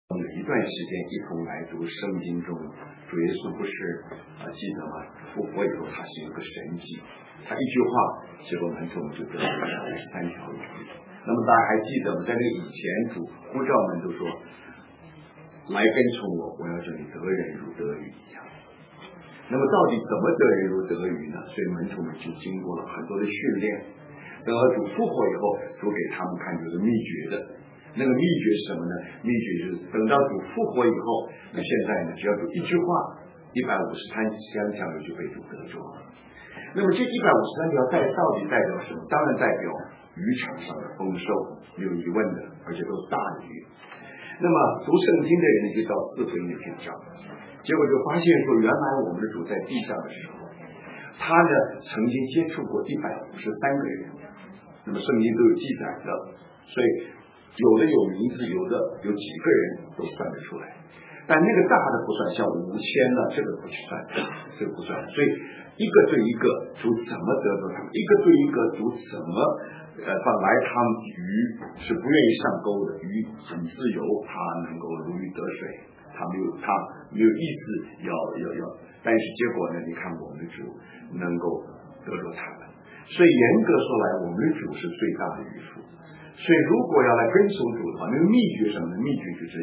有一段时间一同来读圣经中，主耶稣不是记得吗？复活以后他是有个神迹，他一句话，结果门徒们就得了53条鱼。那么大家还记得吗？在那个以前，主呼召们都说：“来跟从我，我要叫你得人如得鱼一样。”那么到底怎么得人如得鱼呢？所以门徒们就经过了很多的训练。等到主复活以后，主给他们看这个秘诀的。那个秘诀是什么呢？秘诀就是等到主复活以后，那现在呢，只要主一句话，153条鱼就被主得着了。那么这153条到底代表什么？当然代表渔场上的丰收，没有疑问的，而且都是大鱼。那么读圣经的人就到4回里去找，结果就发现说，原来我们的主在地上的时候，他呢曾经接触过153个人，那么圣经都有记载的，所以有的有名字，有的有几个人都算得出来，但那个大的不算，像5000了，这个不去算，这个不算。所以一个对一个主怎么得着他们，一个对一个主怎么本来他们鱼是不愿意上钩的，鱼很自由，他能够如鱼得水，他没有意思要，但是结果呢？你看我们的主能够得着他们，所以严格说来，我们的主是最大的渔夫。所以如果要来跟从主的话，那个秘诀什么呢？秘诀就是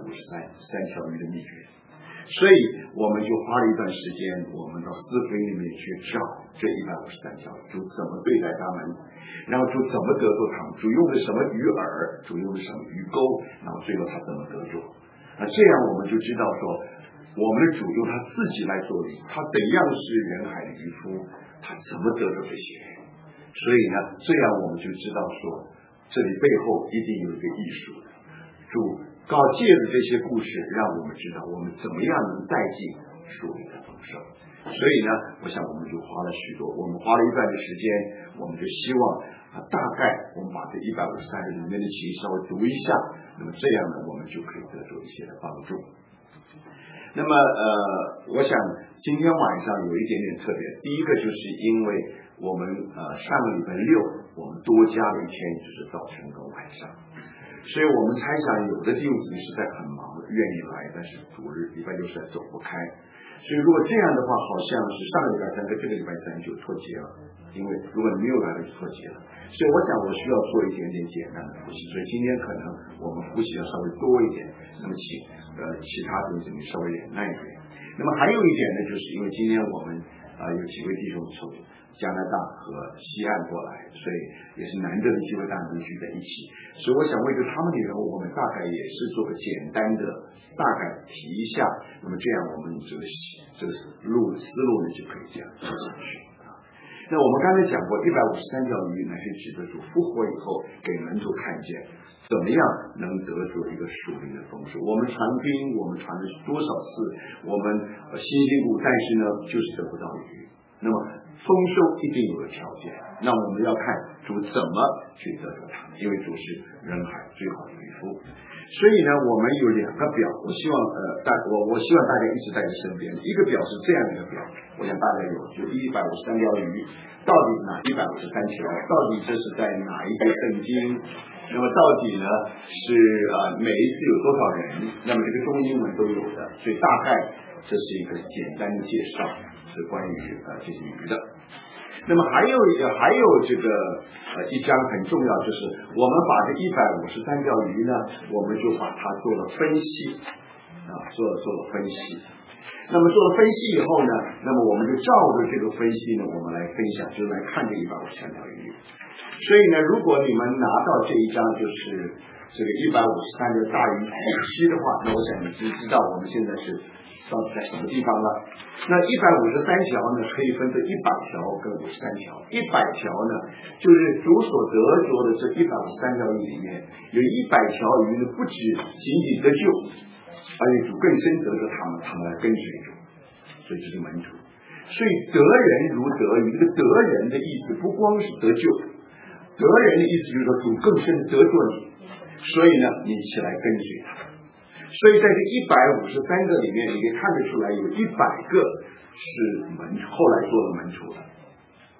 153条鱼的秘诀。所以我们就花了一段时间，我们到4回里面去找这153条，主怎么对待他们，然后主怎么得着他们，主用的什么鱼饵，主用的什么鱼钩，然后最后他怎么得着。那这样我们就知道说，我们的主用他自己来做例子，他怎样是人海的渔夫，他怎么得着这些人。所以呢，这样我们就知道说，这里背后一定有一个艺术的。主借着这些故事，让我们知道我们怎么样能带进属灵的丰盛。所以呢，我想我们就花了许多，我们花了一段的时间，我们就希望大概我们把这153里面的经稍微读一下，那么这样呢，我们就可以得出一些的帮助。那么我想今天晚上有一点点特别，第一个就是因为我们上个礼拜6我们多加了一天，就是早晨跟晚上，所以我们猜想有的弟兄姊妹实在很忙，愿意来，但是主日礼拜6实在走不开。所以如果这样的话，好像是上个礼拜3跟这个礼拜3就脱节了，因为如果你没有来就脱节了。所以我想我需要做一点点简单的复习，所以今天可能我们复习要稍微多一点，那么请其他弟兄姊妹稍微忍耐一点。那么还有一点呢，就是因为今天我们有几位弟兄从加拿大和西岸过来，所以也是难得的机会，大家能聚在一起。所以我想为着他们的人物，我们大概也是做个简单的大概提一下，那么这样我们这个思路呢就可以这样走下去。那我们刚才讲过153条鱼乃是指的主复活以后给门徒看见怎么样能得着一个属灵的丰收。我们传福音，我们传了多少次，我们辛辛苦苦，但是呢就是得不到鱼。那么丰收一定有个条件，那我们要看主怎么去得着它，因为主是人海最好的渔夫。所以呢，我们有2个表，我希望我希望大家一直带在身边。一个表是这样的一个表，我想大家有，就153条鱼到底是哪153条，到底这是在哪一节圣经，那么到底呢是每一次有多少人，那么这个中英文都有的，所以大概这是一个简单的介绍，是关于这些鱼的。那么还有这个一章很重要，就是我们把这153条鱼呢，我们就把它做了分析做了分析。那么做了分析以后呢，那么我们就照着这个分析呢，我们来分享，就是来看这153条鱼。所以呢，如果你们拿到这一章就是这个153的大鱼体系的话，那我想你就知道我们现在是到底在什么地方了。那153条呢，可以分成100条跟53条。100条呢，就是主所得着的这153条鱼里面，有100条鱼呢，不止仅仅得救，而且主更深得着他们来跟随主，所以这是门徒。所以得人如得鱼，这个得人的意思不光是得救，得人的意思就是说主更深得着你，所以呢，你起来跟随他。所以在这153个里面，你可以看得出来有100个是后来做了门徒的。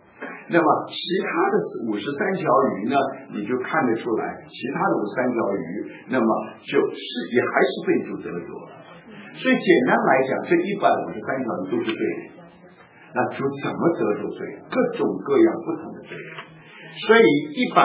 那么其他的53条鱼呢，你就看得出来，其他的53条鱼，那么就是也还是被主得着。所以简单来讲，这153条鱼都是罪人。那主怎么得着罪？各种各样不同的罪人。所以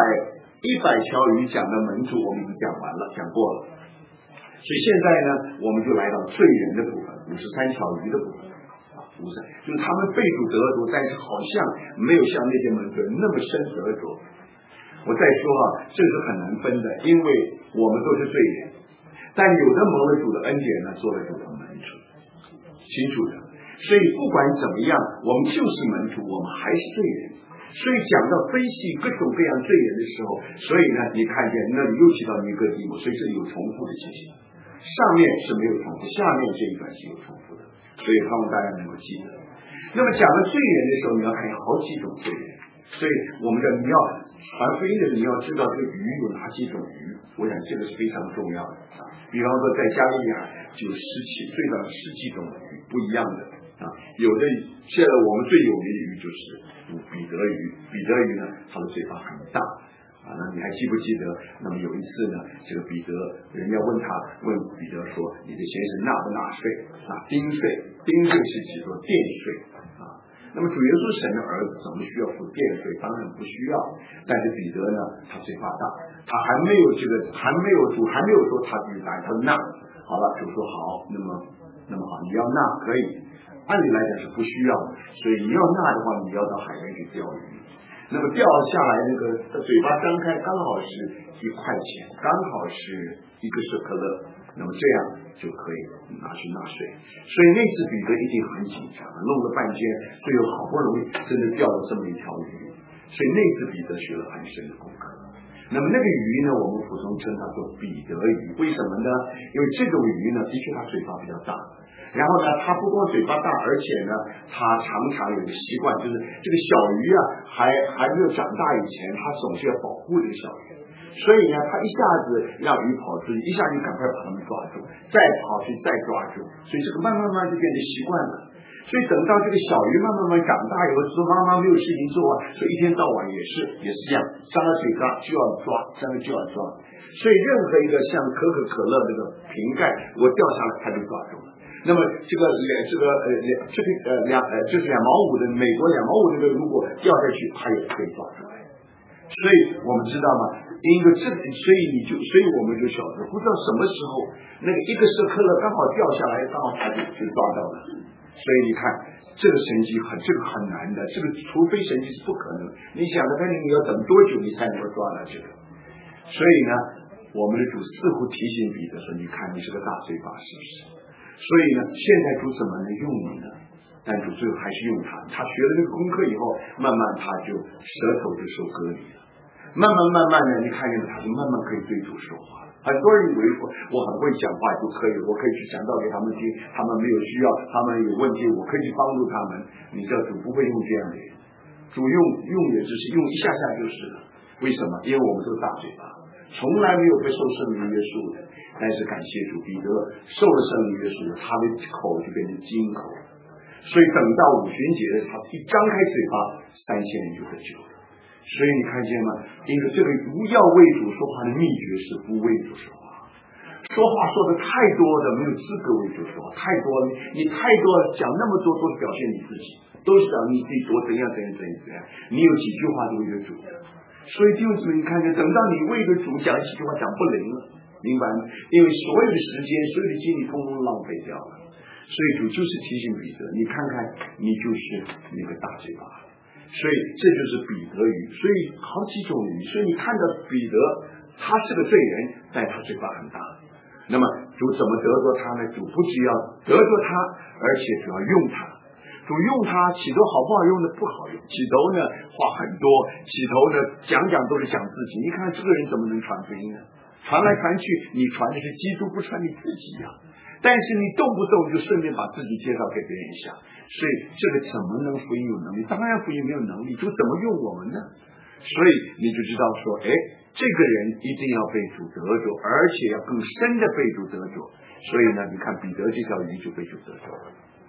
100条鱼讲的门徒我们已经讲完了，讲过了。所以现在呢，我们就来到罪人的部分，53条鱼的部分。就是他们被主得着，但是好像没有像那些门徒那么深得着。我再说这是很难分的，因为我们都是罪人，但有的蒙了主的恩典呢，做了主的门徒，清楚的。所以不管怎么样，我们就是门徒，我们还是罪人。所以讲到分析各种各样罪人的时候，所以呢，你看见那里又提到尼哥底母，所以这里有重复的情形。上面是没有重复，下面这一段是有重复的。所以希望大家能够记得。那么讲到罪人的时候，你要看好几种罪人。所以我们你要传福音的，你要知道这个鱼有哪几种鱼。我想这个是非常重要的比方说在加利利海就有最少10几种鱼不一样的有的现在我们最有名的鱼就是彼得鱼。彼得鱼呢，它的嘴巴很大那你还记不记得？那么有一次呢，这个彼得，人家问彼得说：“你的先生纳不纳税？纳丁税？丁税是指说电税那么主耶稣神的儿子怎么需要付电税？当然不需要。但是彼得呢，他嘴巴大，他还没有主还没有说他自己答应，他说纳。好了，主说好，那么好，你要纳可以。按理来讲是不需要的，所以你要纳的话，你要到海边去钓鱼。那么掉下来那个嘴巴张开刚好是1块钱，刚好是1个舍克勒，那么这样就可以拿去纳税。所以那次彼得一定很紧张，弄了半天，最后好不容易真的钓了这么一条鱼。所以那次彼得学了很深的功课。那么那个鱼呢，我们普通称它做彼得鱼，为什么呢？因为这种鱼呢，的确它嘴巴比较大。然后呢，它不光嘴巴大，而且呢，它常常有个习惯，就是这个小鱼还没有长大以前，它总是要保护这个小鱼。所以呢，它一下子让鱼跑出去，一下就赶快把它们抓住，再跑去再抓住，所以这个慢慢就变成习惯了。所以等到这个小鱼慢慢长大以后，说妈妈没有事情做所以一天到晚也是这样，张了嘴巴就要抓，张了就要抓。所以任何一个像可口可乐这个瓶盖，我掉下来它就抓住了。那么就是2毛5的美国2毛5这个，如果掉下去，它也可以抓出来。所以我们知道吗？因为所以我们就晓得，不知道什么时候那个1个舍克勒刚好掉下来，刚好它就抓到了。所以你看，这个神迹这个很难的，这个除非神迹是不可能。你想着看你要等多久你才能够抓到这个？所以呢，我们的主似乎提醒彼得说：“你看你是个大嘴巴，是不是？”所以呢，现在主怎么能用你呢？但主最后还是用他。他学了这个功课以后，慢慢他就舌头就受割礼了。慢慢呢，你看见他就慢慢可以对主说话了。很多人以为我很会讲话就可以，我可以去讲道给他们听，他们没有需要，他们有问题，我可以去帮助他们。你知道主不会用这样的人，主用也只是用一下就是了。为什么？因为我们都是大嘴巴，从来没有被受圣灵约束的。但是感谢主，彼得受了圣灵约束，他的口就变成金口。所以等到五旬节的他一张开嘴巴，3000人就得救了。所以你看见吗？因为这个不要为主说话的秘诀是不为主说话。说话说的太多的没有资格为主说话，太多了，你太多了，讲那么多都是表现你自己，都是讲你自己多怎样，你有几句话都为主的。所以弟兄姊妹，你看见等到你为着主讲几句话讲不灵了，明白吗？因为所有的时间所有的精力通通浪费掉了。所以主就是提醒彼得，你看看你就是那个大嘴巴。所以这就是彼得语，所以好几种语。所以你看到彼得他是个罪人，但他嘴巴很大。那么主怎么得着他呢？主不只要得着他，而且主要用他。主用他起头好不好用的？不好用。起头呢话很多，起头呢讲都是讲自己。你看这个人怎么能传福音呢？传来传去，你传的是基督，不传你自己呀。但是你动不动就顺便把自己介绍给别人一下，所以这个怎么能福音有能力？当然福音没有能力，就怎么用我们呢？所以你就知道说，这个人一定要被主得着，而且要更深的被主得着。所以呢，你看彼得这条鱼就被主得着了。所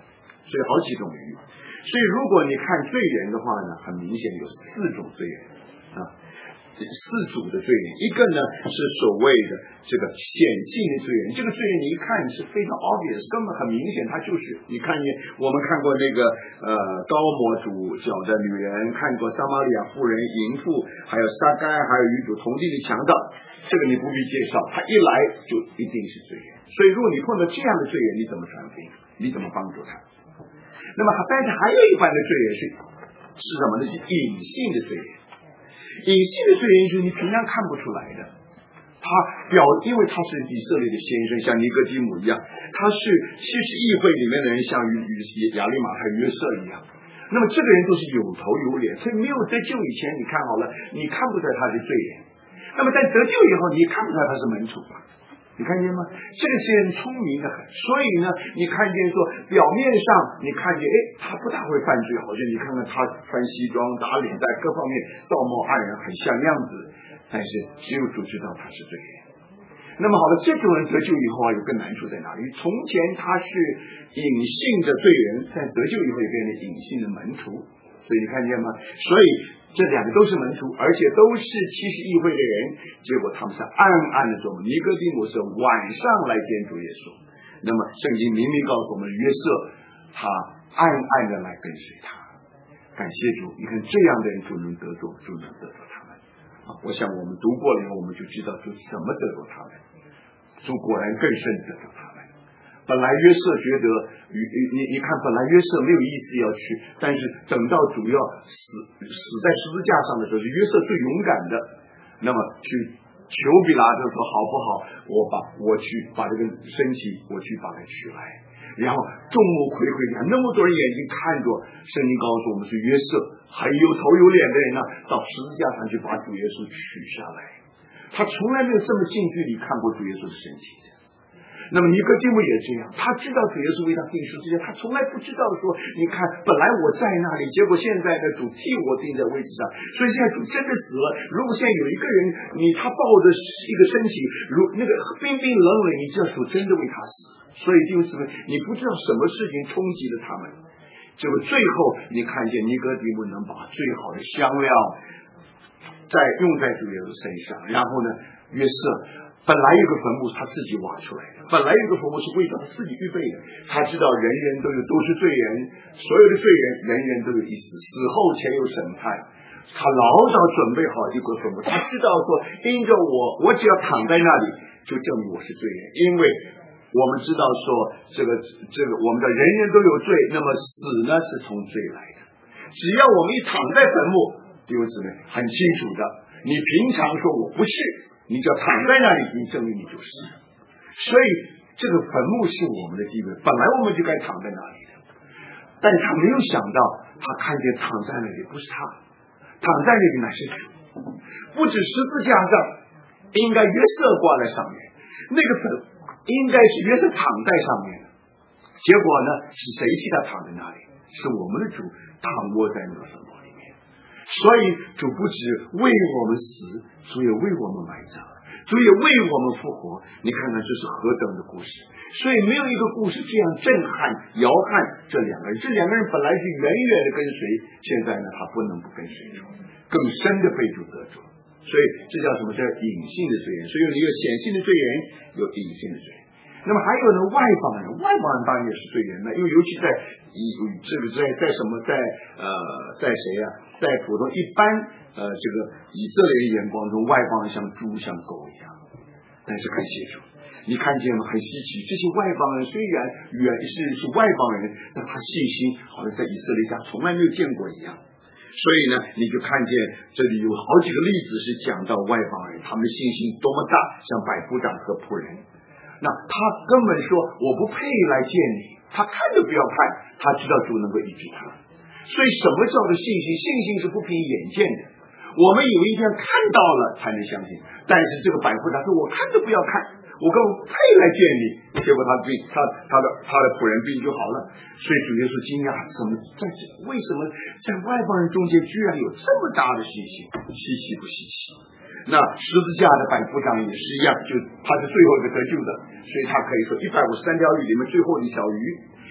所以好几种鱼。所以如果你看罪人的话呢，很明显有4种罪人啊，4组的罪人。一个呢是所谓的这个显性的罪人，这个罪人你一看是非常 obvious， 根本很明显，他就是你看见我们看过那个高摩主角的女人，看过撒玛利亚妇人、淫妇，还有撒该，还有与主同地的强盗，这个你不必介绍，他一来就一定是罪人。所以如果你碰到这样的罪人，你怎么传福音？你怎么帮助他？那么但是还有一般的罪人是什么呢？是隐性的罪人。隐性的罪人就是你平常看不出来的，因为他是以色列的先生，像尼哥底母一样，他是其实议会里面的人，像亚利马还有约瑟一样。那么这个人都是有头有脸，所以没有得救以前，你看好了，你看不出来他是罪人。那么在得救以后，你看不出来他是门徒。你看见吗？这个是很聪明的很，所以呢，你看见说表面上你看见，他不大会犯罪，好像你看看他穿西装打领带，各方面道貌岸然，很像样子，但是只有主知道他是罪人。那么好了，这种人得救以后有个难处在哪里？从前他是隐性的罪人，在得救以后也变成隐性的门徒，所以你看见吗？所以这2个都是门徒，而且都是其实议会的人，结果他们是暗暗的做。尼哥底母是晚上来见主耶稣，那么圣经明明告诉我们，约瑟他暗暗的来跟随他。感谢主，你看这样的人就能得着他们啊！我想我们读过了以后，我们就知道就怎么得着他们。主果然更甚得着他们。本来约瑟觉得你看本来约瑟没有意思要去，但是等到主要死在十字架上的时候，是约瑟最勇敢的，那么去求比拉多说好不好，我去把这个身体我去把它取来，然后众目睽睽下，那么多人眼睛看着，圣经告诉我们是约瑟还有头有脸的人呢，到十字架上去把主耶稣取下来，他从来没有这么近距离看过主耶稣的身体的。那么尼哥底母也这样，他知道主耶稣为他钉十字架，他从来不知道说，你看本来我在那里，结果现在的主替我钉在位置上，所以现在主真的死了。如果现在有一个人，他抱着一个身体，如那个冰冰冷冷，你知道主真的为他死，所以弟兄姊妹，你不知道什么事情冲击了他们，结果最后你看见尼哥底母能把最好的香料用在主耶稣身上，然后呢，约瑟本来有个坟墓他自己挖出来的，本来有个坟墓是为他自己预备的，他知道人人都是罪人，所有的罪人人人都有一死，死后前有审判，他老早准备好一个坟墓，他知道说因着我只要躺在那里就证明我是罪人，因为我们知道说这个我们的人人都有罪，那么死呢是从罪来的，只要我们一躺在坟墓，弟兄姊妹很清楚的，你平常说我不是，你只要躺在那里，你证明你就是。所以这个坟墓是我们的地位，本来我们就该躺在那里的，但是他没有想到，他看见躺在那里不是他，躺在那里乃是主，不止十字架上应该约瑟挂在上面，那个坟应该是约瑟躺在上面的，结果呢是谁替他躺在那里？是我们的主躺卧在那个坟墓里面。所以主不止为我们死，主也为我们埋葬，主也为我们复活。你看看这是何等的故事！所以没有一个故事这样震撼摇撼这2个人，这2个人本来是远远的跟随，现在呢他不能不跟随主，更深的被主得着。所以这叫什么？叫隐性的罪人。所以有一个显性的罪人，有隐性的罪人。那么还有呢，外邦人当然也是罪人呢，因为尤其在在什么在谁呀？在普通一般这个以色列的眼光中，外邦人像猪像狗一样。但是很清楚，你看见吗？很稀奇，这些外邦人虽然是外邦人，但他信心好像在以色列家从来没有见过一样。所以呢，你就看见这里有好几个例子是讲到外邦人，他们的信心多么大，像百夫长和仆人。那他根本说我不配来见你，他看都不要看，他知道主能够医治他。所以什么叫做信心？信心是不凭眼见的，我们有一天看到了才能相信。但是这个百夫长说我看都不要看，我根本不配来见你，结果他的仆人病就好了。所以主耶稣惊讶，为什么在外邦人中间居然有这么大的信心？稀奇不稀奇？那十字架的百夫长也是一样，他是最后一个得救的，所以他可以说153条鱼里面最后一条鱼，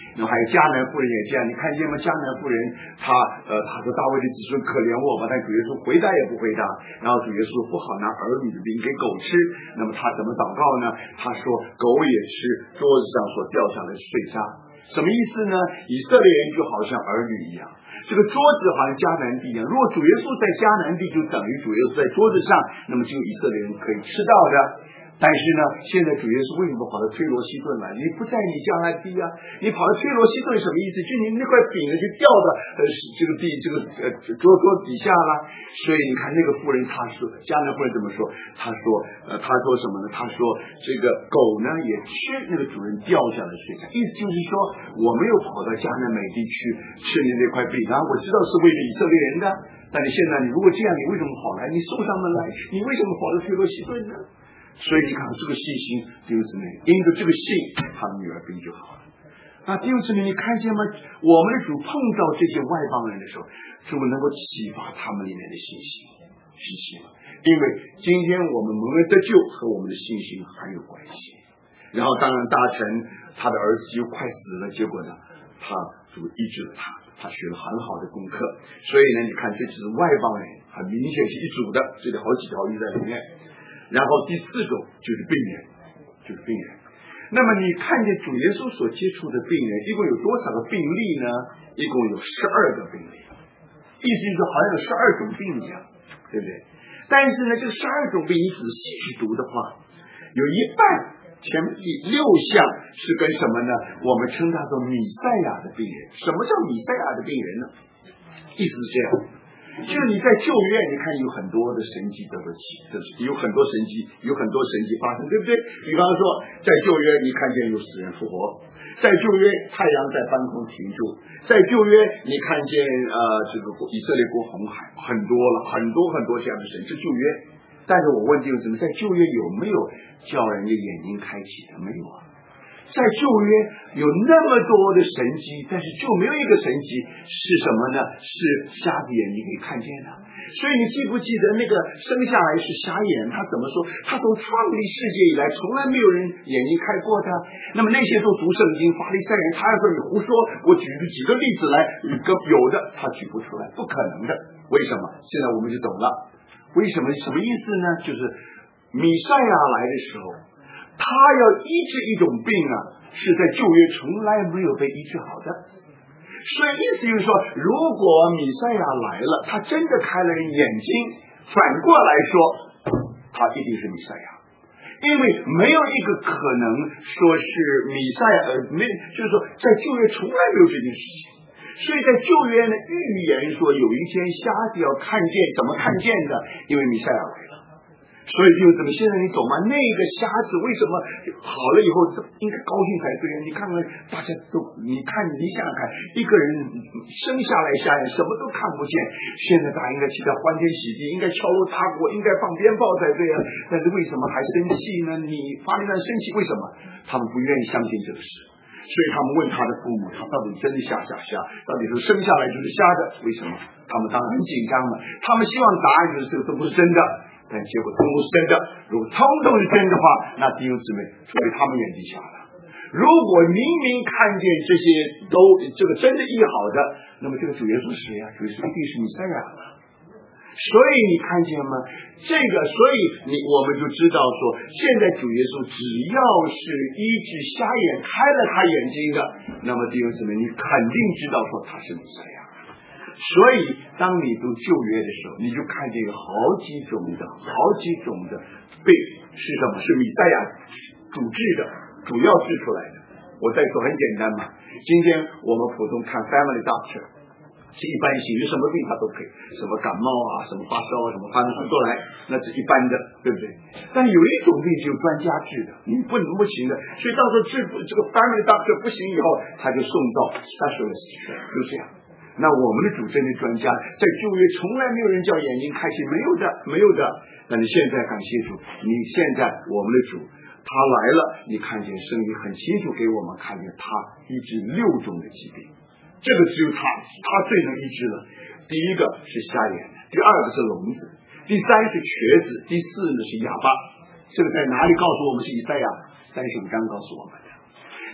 那么还有迦南妇人也这样，你看见吗？迦南妇人她说大卫的子孙可怜我吧，但主耶稣回答也不回答。然后主耶稣不好拿儿女的饼给狗吃，那么他怎么祷告呢？他说狗也吃桌子上所掉下来的碎渣。什么意思呢？以色列人就好像儿女一样，这个桌子好像迦南地一样。如果主耶稣在迦南地，就等于主耶稣在桌子上，那么就以色列人可以吃到的。但是呢，现在主耶稣为什么跑到推罗西顿来？你不在你迦南地啊，你跑到推罗西顿什么意思？就你那块饼呢就掉到这个地桌底下了。所以你看那个妇人，她说迦南妇人怎么说？她说什么呢？她说这个狗呢也吃那个主人掉下来的碎渣，意思就是说我没有跑到迦南美地去吃你那块饼啊，我知道是为了以色列人的。但是现在你如果这样，你为什么跑来？你送上门来，你为什么跑到推罗西顿呢？所以你看这个信心，弟兄姊妹，因着这个信，他的女儿病就好了。啊，弟兄姊妹，你看见吗？我们的主碰到这些外邦人的时候，主能够启发他们里面的信心，因为今天我们蒙恩得救和我们的信心很有关系。然后当然大臣他的儿子就快死了，结果呢，主医治了他学了很好的功课。所以呢，你看这只是外邦人，很明显是一组的，这里好几条鱼在里面。然后第4种就是病人。那么你看见主耶稣所接触的病人一共有多少个病例呢？一共有12个病例，意思就是好像有12种病一样，对不对？但是呢，这12种病你仔细去读的话，有一半前面第6项是跟什么呢？我们称它做米赛亚的病人。什么叫米赛亚的病人呢？意思是这样，就是你在旧约，你看有很多的神迹都会起，有很多神迹发生，对不对？比方说，在旧约你看见有死人复活，在旧约太阳在半空停住，在旧约你看见这个以色列过红海，很多这样的神，是旧约。但是我问弟兄姊妹，在旧约有没有叫人的眼睛开启的？没有啊。在旧约有那么多的神迹，但是就没有一个神迹是什么呢？是瞎子眼睛可以看见的。所以你记不记得那个生下来是瞎眼，他怎么说？他从创立世界以来，从来没有人眼睛开过的。那么那些都读圣经法利赛人，他要说你胡说，我举几个例子来，有的他举不出来，不可能的。为什么？现在我们就懂了。为什么？什么意思呢？就是弥赛亚来的时候，他要医治一种病啊，是在旧约从来没有被医治好的。所以意思就是说，如果弥赛亚来了，他真的开了人眼睛，反过来说，他一定是弥赛亚，因为没有一个可能说是弥赛亚，就是说在旧约从来没有这件事情。所以在旧约呢，预言说有一天瞎子要看见，怎么看见的？因为弥赛亚来了。所以弟兄姊妹，现在你懂吗？那个瞎子为什么好了以后应该高兴才对？你看看大家都，你想想看，一个人生下来瞎眼，什么都看不见，现在大家应该替他欢天喜地，应该敲锣打鼓，应该放鞭炮才对啊。但是为什么还生气呢？你法利赛人生气，为什么？他们不愿意相信这个事。所以他们问他的父母，他到底真的瞎，到底是生下来就是瞎的？为什么？他们当然很紧张嘛，他们希望答案就是这个都不是真的，但结果通通是真的。如果通通是真的话，那弟兄姊妹，除非他们眼睛瞎了。如果明明看见这些都这个真的医好的，那么这个主耶稣是谁呀？主耶稣一定是弥赛亚了。所以你看见吗？这个，所以我们就知道说，现在主耶稣只要是医治瞎眼、开了他眼睛的，那么弟兄姊妹，你肯定知道说他是弥赛亚。所以当你读旧约的时候，你就看见有好几种的病是什么？是弥赛亚主治的，主要治出来的。我再说很简单嘛，今天我们普通看 family doctor。是一般性，有什么病他都可以，什么感冒啊，什么发烧啊，什么发烧都来，那是一般的，对不对？但有一种病只有专家治的，你不行的，所以到时候治这个 family doctor 不行以后，他就送到 specialist， 就这样。那我们的主真的专家，在旧约从来没有人叫眼睛开启，没有的。但是现在感谢主，你现在我们的主他来了，你看见圣经很清楚给我们看见他医治6种的疾病。这个只有他最能医治了。第一个是瞎眼的，第二个是聋子，第三是瘸子，第四呢是哑巴。这个在哪里告诉我们？是以赛亚35章告诉我们的。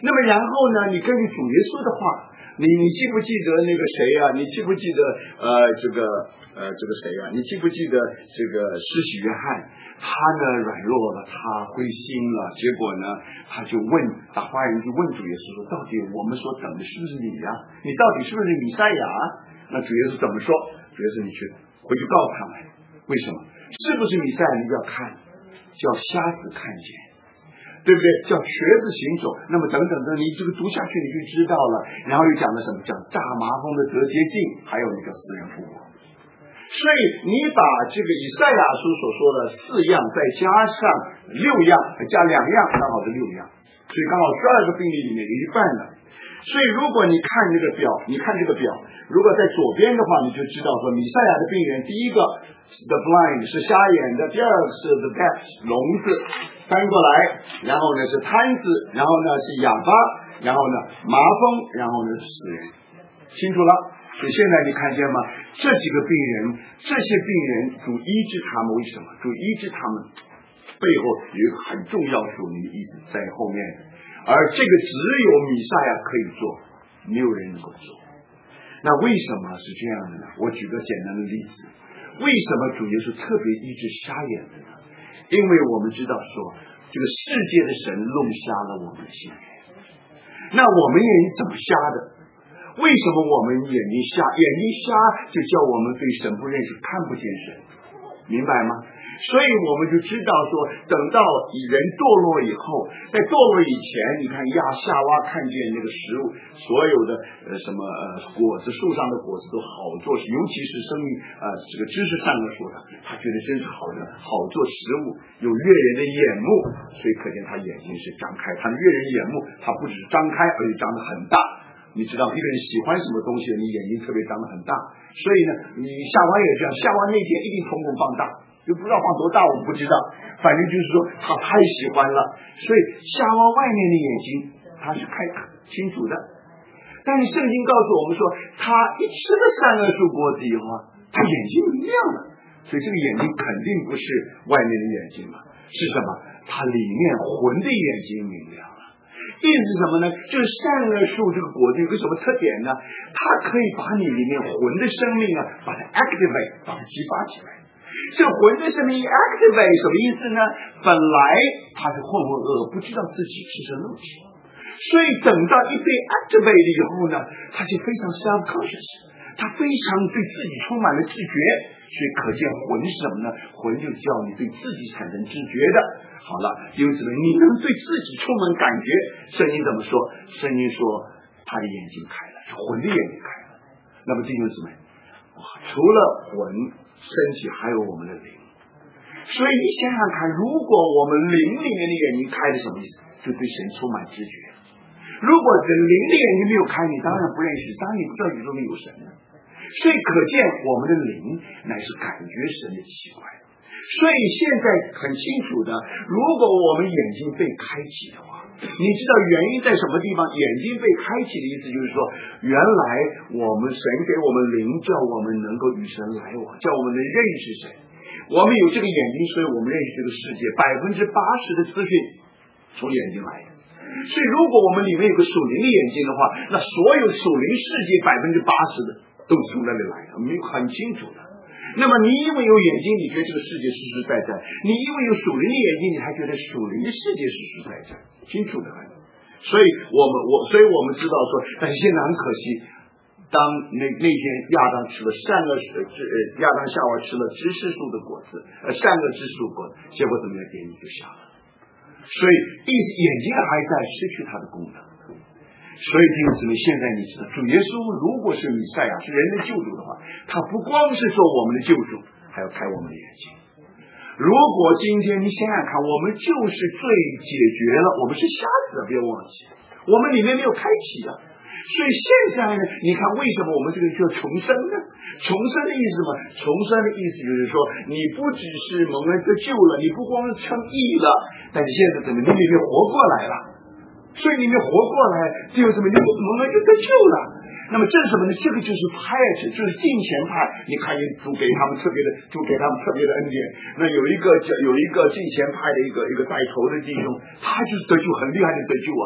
那么然后呢，你根据主耶稣的话，你记不记得那个谁啊？你记不记得这个谁啊？你记不记得这个施洗约翰？他呢软弱了，他灰心了，结果呢他就打发人去问主耶稣说：到底我们所等的是不是你呀？你到底是不是弥赛亚？那主耶稣怎么说？主耶稣你去回去告诉他们，为什么？是不是弥赛亚？你要看，叫瞎子看见，对不对？叫瘸子行走，那么等等的，你这个读下去你就知道了。然后又讲了什么？讲炸麻风的得洁净，还有那个死人复活。所以你把这个以赛亚书所说的4样，再加上6样，加2样，刚好是6样，所以刚好12个病例里面有一半了。所以如果你看这个表，如果在左边的话，你就知道说弥赛亚的病人，第一个 the blind 是瞎眼的，第二个是 the deaf 聋子，翻过来，然后呢是瘫子，然后呢是哑巴，然后呢麻风，然后呢是死人，清楚了？所以现在你看见吗？这几个病人，这些病人主医治他们，为什么？主医治他们背后有一个很重要属灵的意思在后面，而这个只有弥赛亚可以做，没有人能够做。那为什么是这样的呢？我举个简单的例子，为什么主耶稣特别医治瞎眼的呢？因为我们知道说，这个世界的神弄瞎了我们的心眼。那我们眼睛怎么瞎的？为什么我们眼睛瞎？眼睛瞎就叫我们对神不认识，看不见神，明白吗？所以我们就知道说，等到人堕落以后，在堕落以前，你看夏娃看见那个食物，所有的果子，树上的果子都好做，尤其是生命这个知识善恶树上，他觉得真是好的，好做食物，有悦人的眼目，所以可见他眼睛是张开，他的悦人眼目，他不只是张开，而且张得很大。你知道一个人喜欢什么东西，你眼睛特别张得很大，所以呢，你夏娃也这样，夏娃那天一定瞳孔放大，就不知道放多大，我不知道，反正就是说他太喜欢了，所以夏娃外面的眼睛他是开清楚的，但是圣经告诉我们说，他一吃了善恶树果子以后啊，他眼睛明亮了，所以这个眼睛肯定不是外面的眼睛了，是什么？他里面魂的眼睛明亮了。意思是什么呢？就是善恶树这个果子有个什么特点呢？它可以把你里面魂的生命啊，把它 activate， 把它激发起来。这魂的生命 activate 什么意思呢？本来他是浑浑噩噩，不知道自己赤身露体，所以等到一被 activate 以后呢，他就非常 self-conscious， 他非常对自己充满了自觉。所以可见魂是什么呢？魂就叫你对自己产生知觉的。好了，因此呢，你能对自己充满感觉。圣经怎么说？圣经说他的眼睛开了，是魂的眼睛开了。那么弟兄姊妹，除了魂身体，还有我们的灵。所以你想想看，如果我们灵里面的眼睛开了，什么意思？就对神充满知觉。如果这灵的眼睛没有开，你当然不认识，当然你不知道宇宙里有神了。所以可见我们的灵乃是感觉神的器官。所以现在很清楚的，如果我们眼睛被开启的话，你知道原因在什么地方？眼睛被开启的意思就是说，原来我们神给我们灵，叫我们能够与神来往，叫我们能认识神。我们有这个眼睛，所以我们认识这个世界，80%的资讯从眼睛来的。所以如果我们里面有个属灵的眼睛的话，那所有属灵世界80%的都是从那里来的，我们很清楚的。那么你因为有眼睛，你觉得这个世界实实在在；你因为有属灵的眼睛，你还觉得属灵的世界实实在在，清楚的很。所以我们知道说，但是现在很可惜，当那天亚当吃了亚当夏娃吃了知识树的果子，善恶知识树果子，结果怎么样？眼睛就瞎了。所以眼睛还在失去它的功能。所以弟兄姊妹，现在你知道，主耶稣如果是弥赛亚，是人的救主的话，他不光是做我们的救主，还要开我们的眼睛。如果今天你想想看，我们就是罪解决了，我们是瞎子的，别忘记，我们里面没有开启啊。所以现在呢，你看为什么我们这个叫重生呢？重生的意思嘛，重生的意思就是说，你不只是蒙恩得救了，你不光是称义了，但是现在怎么你里面活过来了？所以你们活过来，就有什么？你蒙恩就得救了。那么这是什么呢？这个就是piety，就是敬虔派。你看，主给他们特别的恩典。那有一个敬虔派的一个带头的弟兄，他就是得救，很厉害的得救啊。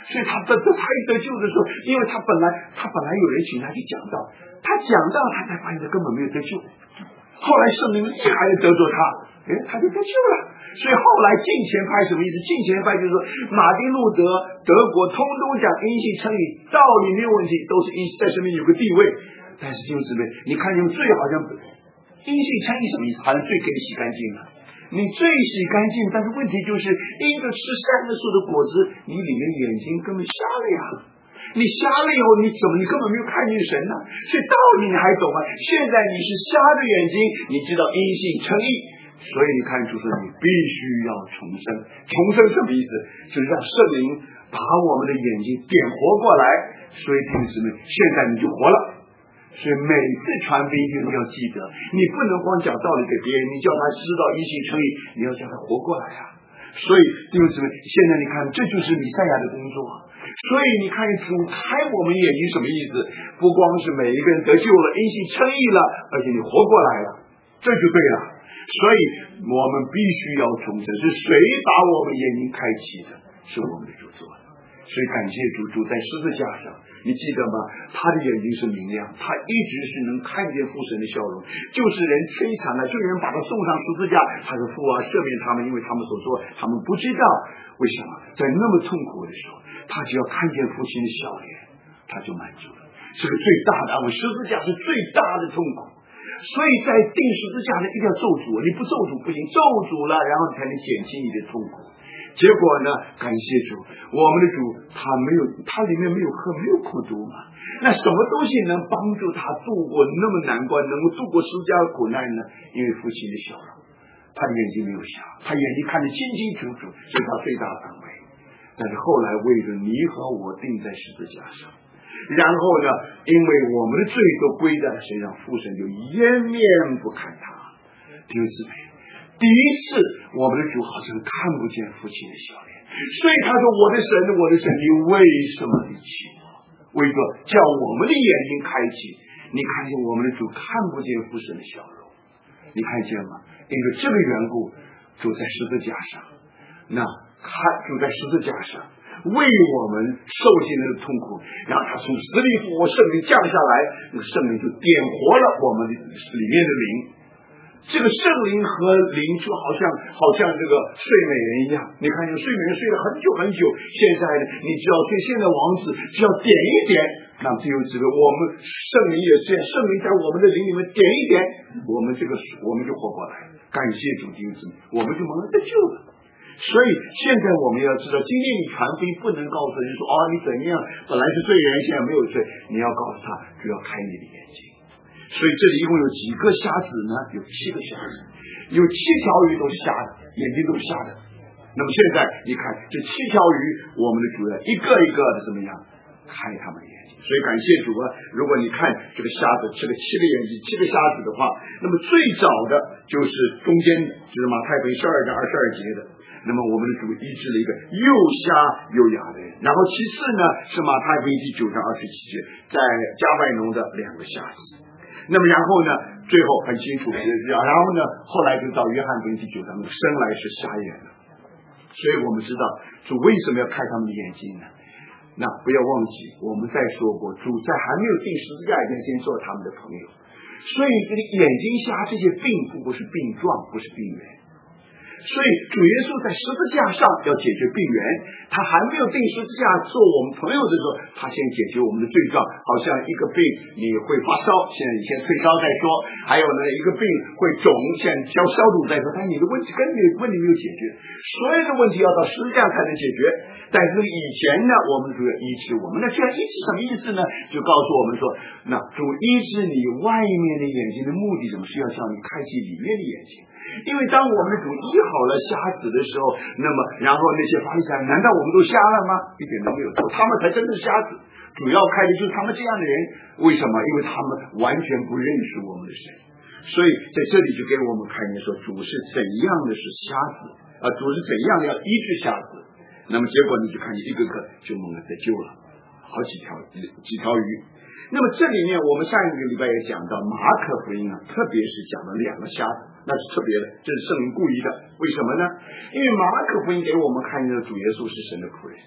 所以他一得救的时候，因为他本来有人请他去讲道，他讲道他才发现他根本没有得救，后来圣灵一还得着他，他就得救了。所以后来敬前派什么意思？敬前派就是说，马丁路德德国通都讲因信称义，道理没有问题，都是因在生命有个地位。但是弟兄姊妹，你看用罪好像因信称义什么意思？好像罪可以洗干净了。你罪洗干净，但是问题就是因着吃善恶树的果子，你里面眼睛根本瞎了呀。你瞎了以后，你根本没有看见神呢？所以道理你还懂吗？现在你是瞎的眼睛，你知道因信称义，所以你看出说你必须要重生。重生什么意思？就是让圣灵把我们的眼睛点活过来。所以弟兄姊妹，现在你就活了。所以每次传福音就要记得，你不能光讲道理给别人，你叫他知道因信称义，你要叫他活过来啊。所以弟兄姊妹，现在你看这就是弥赛亚的工作。所以你看主开我们眼睛什么意思？不光是每一个人得救了因信称义了，而且你活过来了，这就对了。所以我们必须要重生，是谁把我们眼睛开启的？是我们的主做的。所以感谢主在十字架上，你记得吗？他的眼睛是明亮，他一直是能看见父神的笑容。就是人摧残了，就有人把他送上十字架，他说父啊，赦免他们，因为他们所说他们不知道。为什么在那么痛苦的时候，他只要看见父亲的笑脸，他就满足了。这个最大的安慰，十字架是最大的痛苦。所以在钉十字架的一定要咒诅，你不咒诅不行，咒诅了，然后才能减轻你的痛苦。结果呢？感谢主，我们的主他里面没有恨，没有苦毒嘛。那什么东西能帮助他度过那么难关，能够度过十字架的苦难呢？因为父亲的笑容，他的眼睛没有瞎，他眼睛看得清清楚楚，这是他最大的安慰。但是后来为着你和我钉在十字架上，然后呢，因为我们的罪都归在身上，父神就掩面不看他。弟兄姊妹，第一次我们的主好像看不见父亲的笑脸，所以他说我的神，你为什么离弃我？为着叫我们的眼睛开启，你看见我们的主看不见父神的笑容，你看见吗？因为这个缘故，主在十字架上，主在十字架上为我们受尽了痛苦，然后他从死里复活，圣灵降下来，那个圣灵就点活了我们里面的灵。这个圣灵和灵就好像这个睡美人一样，你看这个睡美人睡了很久很久，现在呢，你只要对现在王子只要点一点，那就有这个我们圣灵也是，圣灵在我们的灵里面点一点，我们就活过来。感谢主弟兄，我们就蒙了得救了。所以现在我们要知道，今天你传福音不能告诉人说你怎样，本来是罪人，现在没有罪，你要告诉他，主要开你的眼睛。所以这里一共有几个瞎子呢？有7个瞎子，有7条鱼都是瞎的，眼睛都是瞎的。那么现在你看这7条鱼，我们的主要一个一个的怎么样开他们的眼睛。所以感谢主啊！如果你看这个瞎子吃了7个眼睛，7个瞎子的话，那么最早的就是中间就是马太福音12章22节的。那么我们的主医治了一个又瞎又哑的人，然后其次呢是马太福音第9章27节，在加百农的2个瞎子。那么然后呢，最后很清楚，然后呢，后来就到约翰福音第9章，生来是瞎眼的。所以我们知道主为什么要开他们的眼睛呢？那不要忘记，我们再说过，主在还没有钉十字架以前，先做他们的朋友。所以这个眼睛瞎这些病不是病状，不是病源。所以主耶稣在十字架上要解决病源，他还没有钉十字架做我们朋友的时候，他先解决我们的罪状。好像一个病你会发烧，现在你先退烧再说；还有呢，一个病会肿，先消毒再说。但你的问题跟你的问题没有解决，所有的问题要到十字架才能解决。但是以前呢，我们主要医治我们，那这样医治什么意思呢？就告诉我们说，那主医治你外面的眼睛的目的，怎么是要叫你开启里面的眼睛？因为当我们的主医好了瞎子的时候，那么然后那些法利赛人，难道我们都瞎了吗？一点都没有错，他们才真的是瞎子。主要开的就是他们这样的人，为什么？因为他们完全不认识我们的神。所以在这里就给我们看见说，主是怎样的是瞎子主是怎样的要医治瞎子。那么结果你就看见一个个就蒙了得救了，好几条鱼。那么这里面我们上一个礼拜也讲到马可福音特别是讲了2个瞎子，那是特别的，这是圣灵故意的。为什么呢？因为马可福音给我们看见的主耶稣是神的仆人，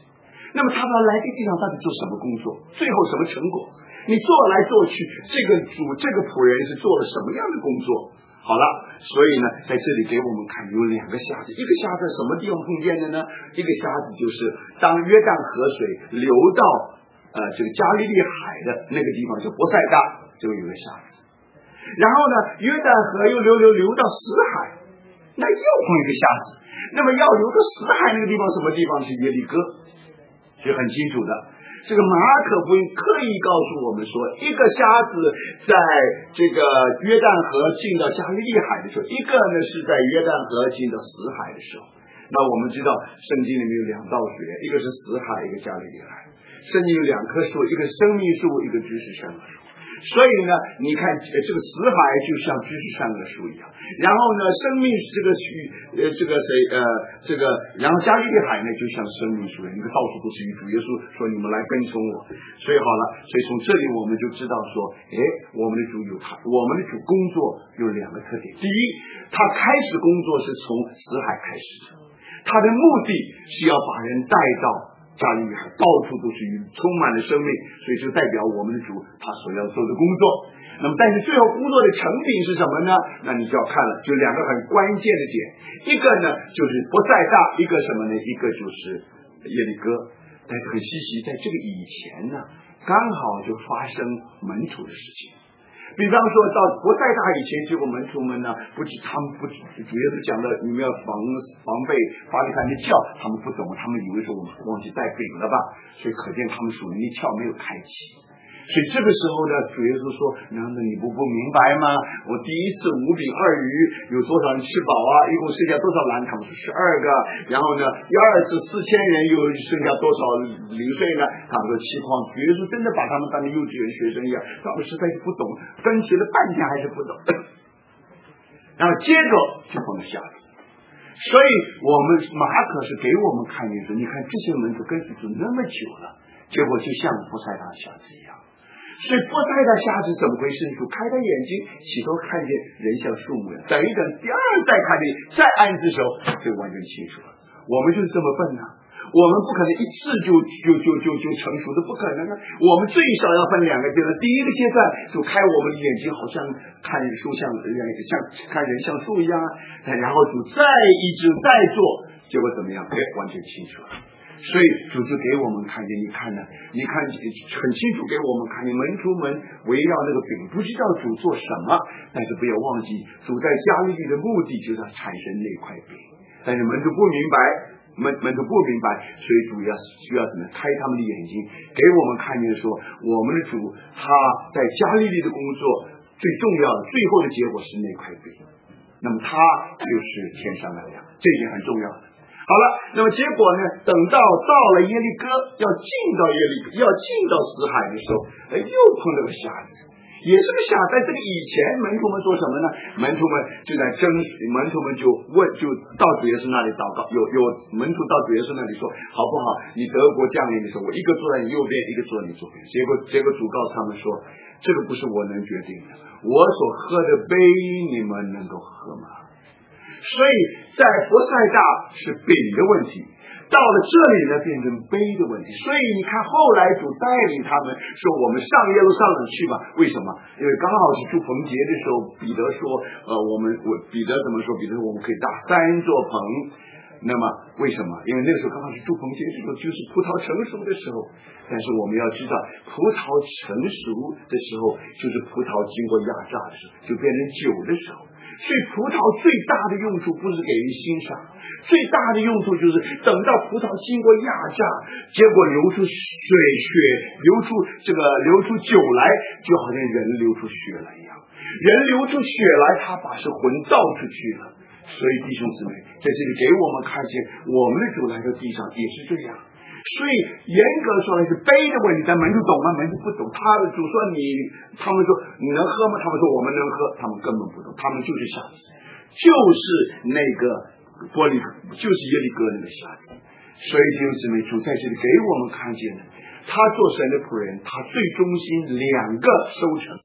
那么他来这个地上到底做什么工作？最后什么成果？你做来做去，这个主这个仆人是做了什么样的工作？好了，所以呢，在这里给我们看有两个瞎子，一个瞎子什么地方碰见的呢？一个瞎子就是当约旦河水流到这个加利利海的那个地方，就伯赛大，就有个瞎子。然后呢，约旦河又流到死海，那又碰一个瞎子。那么要流到死海那个地方，什么地方是耶利哥？是很清楚的。这个马可福音刻意告诉我们说，一个瞎子在这个约旦河进到加利利海的时候，一个呢是在约旦河进到死海的时候。那我们知道圣经里面有两道水，一个是死海，一个加利利海。圣经有两棵树，一个生命树，一个知识善恶树。所以呢，你看这个死海就像知识善恶树一样，然后呢，生命然后加利利海呢就像生命树，你看到处都是鱼。主耶稣说：“你们来跟从我。”所以好了，所以从这里我们就知道说，我们的主工作有两个特点。第一，他开始工作是从死海开始的，他的目的是要把人带到加利利海，到处都是鱼，充满了生命，所以就代表我们的主他所要做的工作。那么但是最后工作的成品是什么呢？那你就要看了，就两个很关键的点，一个呢就是伯赛大，一个什么呢？一个就是耶利哥。但是很稀奇，在这个以前呢，刚好就发生门徒的事情。比方说到伯赛大以前，结果门徒们呢，主耶稣讲的，你们要防备法利赛人的窍，他们不懂，他们以为是我们忘记带饼了吧，所以可见他们属灵的窍没有开启。所以这个时候呢，主耶稣说：“难道你不明白吗？我第一次5饼2鱼有多少人吃饱啊？一共剩下多少篮？他们说12个。然后呢，第二次4000人又剩下多少零碎呢？他们说7筐。主耶稣真的把他们当成幼稚园学生一样，他们实在是不懂，跟学了半天还是不懂。然后接着就碰到瞎子。所以我们马可是给我们看见说，你看这些门徒跟主那么久了，结果就像伯赛大瞎子一样。所以伯赛大瞎子怎么回事？主开他眼睛，起头看见人像树木一样，等一等，第二再看见，再按只手，就完全清楚了。我们就是这么笨啊！我们不可能一次就成熟的，不可能啊！我们最少要分2个阶段。第一个阶段，就开我们的眼睛，好像看树像看人像树一样啊。然后主再一直再做，结果怎么样？完全清楚了。所以主就给我们看见，你看很清楚给我们看见，门徒们围绕那个饼，不知道主做什么，但是不要忘记，主在加利利的目的就是要产生那块饼，但是门徒不明白，所以主需要怎么开他们的眼睛，给我们看见说，我们的主他在加利利的工作最重要的最后的结果是那块饼，那么他就是天上来的，这一点很重要的。好了，那么结果呢？等到了耶利哥，要进到死海的时候，又碰到个瞎子，也是个瞎子。在这个以前，门徒们做什么呢？门徒们就在争执，门徒们就到主耶稣那里祷告。有门徒到主耶稣那里说：“好不好？你德国降临的时候，我一个坐在你右边，一个坐在你左边。”结果主告诉他们说：“这个不是我能决定的，我所喝的杯，你们能够喝吗？”所以在伯赛大是饼的问题，到了这里呢变成杯的问题。所以你看后来主带领他们说，我们上耶路撒冷去吧。为什么？因为刚好是祝逢节的时候，彼得说彼得怎么说？彼得说我们可以搭3座棚。那么为什么？因为那个时候刚好是祝逢节的时候，就是葡萄成熟的时候。但是我们要知道，葡萄成熟的时候就是葡萄经过压榨的时候，就变成酒的时候。所以葡萄最大的用处不是给人欣赏，最大的用处就是等到葡萄经过压榨，结果流出血，流出酒来，就好像人流出血来一样。人流出血来，他把是魂倒出去了。所以弟兄姊妹，在这里给我们看见，我们的主来到地上也是这样。所以严格说来是杯的问题，但门徒懂吗？门徒不懂。他们主说他们说你能喝吗？他们说我们能喝，他们根本不懂，他们就是瞎子，就是那个就是耶利哥那个瞎子。所以弟兄姊妹，主在这里给我们看见了，他做神的仆人，他最忠心2个收成。